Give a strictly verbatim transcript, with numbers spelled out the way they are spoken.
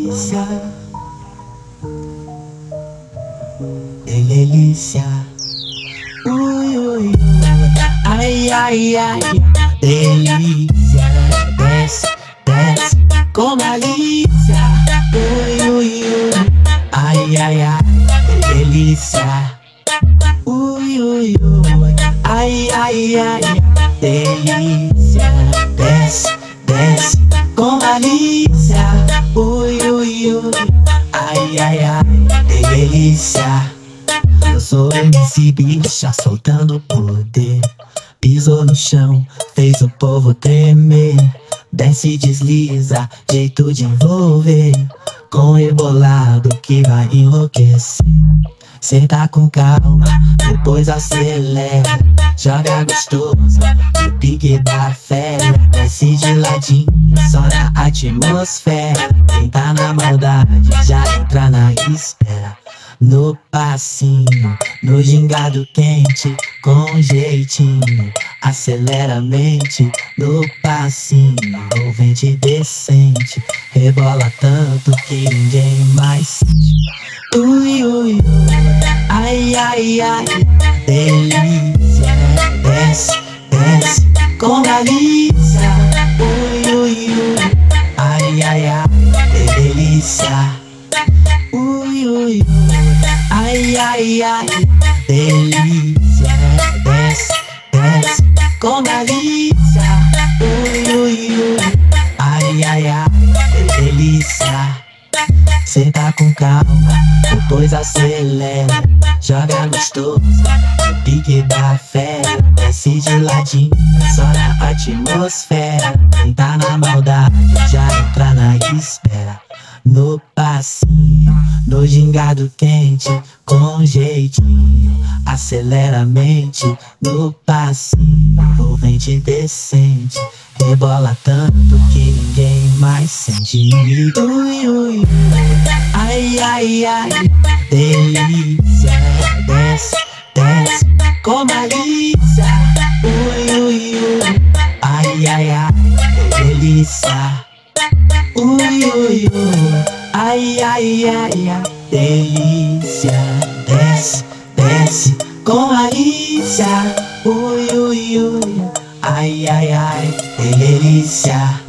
delícia, delícia. Ui, ui, ui. Ai, ai, ai, delícia. Desce, desce com malícia. Ui, ui, ui. Ai, ai, ai, delícia. Ui, ui, ui. Ai, ai, ai, delícia. Desce, desce com malícia. Ui, ui, ui. Ai, ai, ai, delícia. Eu sou M C Bicha soltando poder. Pisou no chão, fez o povo tremer. Desce e desliza, jeito de envolver. Com rebolado que vai enlouquecer. Cê tá com calma, depois acelera. Joga gostoso, no pique da fera. Desce de ladinho, só na atmosfera. Quem tá na maldade já entra na espera. No passinho, no gingado quente, com jeitinho, acelera a mente. No passinho, envolvente decente, rebola tanto que ninguém mais sente. Ui, ui, ui, ai, ai, ai, delícia. Desce, desce com malícia. Ui, ui, ui, ai, ai, ai, delícia. Ui, ui, ui, ai, ai, ai, delícia. Desce, desce com malícia. Ui, ui, ui, ai, ai, ai, delícia. Cê tá com calma, depois acelera. Joga gostoso, no pique da fera. Desce de ladinho, só na atmosfera. Quem tá na maldade já entra na espera. No passinho, no gingado quente, com jeitinho, acelera a mente. No passinho, envolvente decente, rebola tanto que ninguém mais sente. Ui, ui, ui, ai, ai, ai, delícia. Desce, desce com malícia. Ui, ui, ui, ai, ai, ai, delícia. Ui, ui, ui, ai, ai, ai, ai, delícia. Desce, desce com malícia. Ui, ui, ui, ai, ai, ai, delícia.